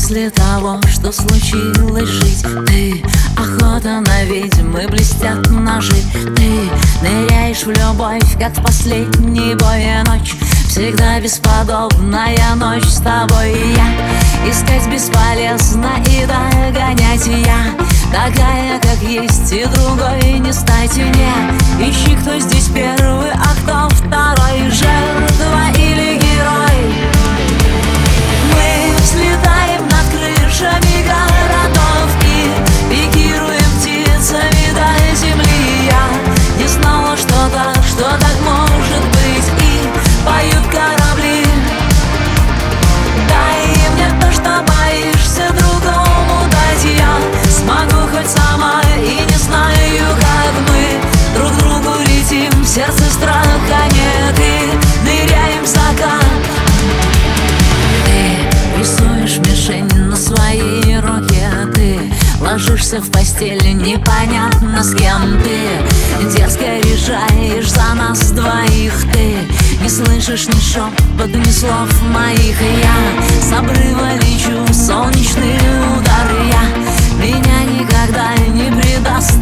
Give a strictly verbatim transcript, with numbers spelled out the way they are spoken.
После того, что случилось, жить ты охота на ведьм и блестят ножи. Ты ныряешь в любовь, как в последний бой. Ночь всегда бесподобная ночь с тобой. Я искать бесполезно и догонять. Я такая, как есть, и другой не стать мне. Ищи, кто здесь первый, а кто второй, жертва или герой. Мы взлетаем над крышами городов и пикируем птицами до земли. Я не знала, что так, что так может быть, и поют корабли. Дай мне то, что боишься другому дать. Я смогу хоть сама и не знаю, как мы друг другу летим. В сердце страха нет и ныряем в закат. Ты рисуешь мишень на своей руке. Ты ложишься в постель, непонятно с кем. Ты дерзко решаешь за нас двоих. Ты не слышишь ни шепот, ни слов моих. Я с обрыва лечу, солнечный удар. Я меня никогда не предаст